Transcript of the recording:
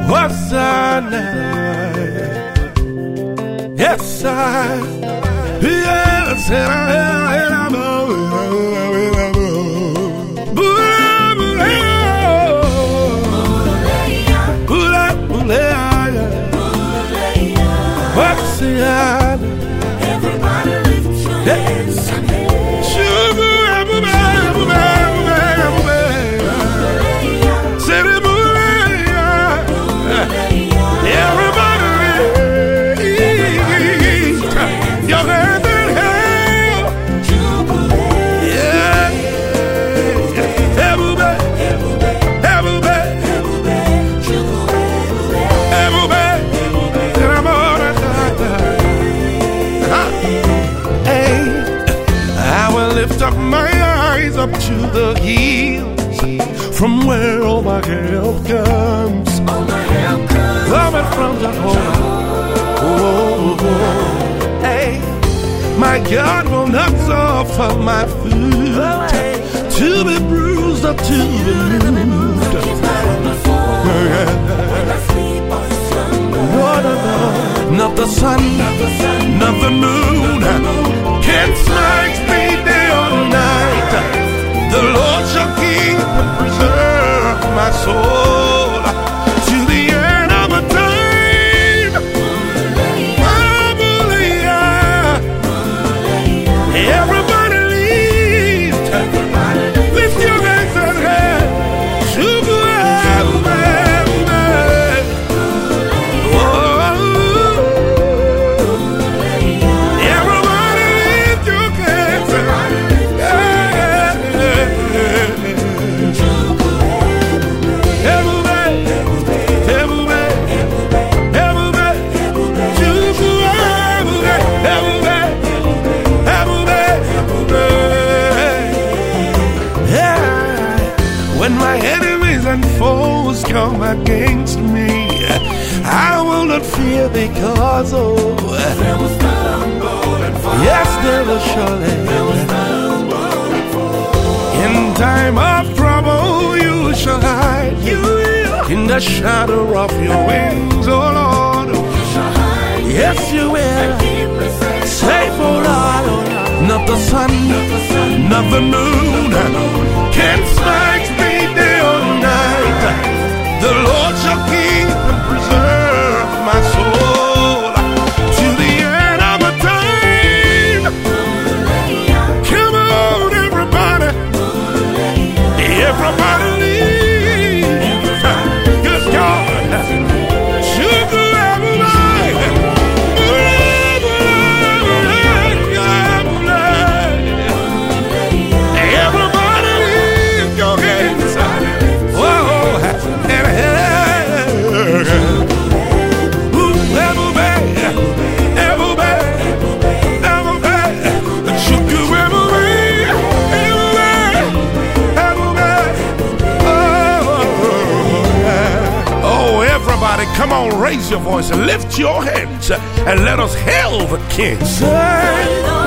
What's I yes, yes, Everybody lift your hands. Lift up my eyes up to the hills, from where all my help comes. Coming from Jehovah. Oh, hey, my God will not suffer my foot to be bruised or to be moved. Not the sun, not the moon can smite me day or night. The Lord shall keep and preserve my soul to the end of the time. Everybody lift your hands and head. When my enemies and foes come against me, I will not fear because there was stumble and fall. Yes, there was surely. There was stumble and fall. In time of trouble, you shall hide. You will. In the shadow of your wings, oh Lord. You shall hide. Yes, you will. Safe, oh Lord. Not the sun, not the moon can smite me day or night. The Lord shall keep and preserve my soul to the end of the time. Come on, everybody. Everybody leave. Good God. Come on, raise your voice and lift your hands and let us hail the King.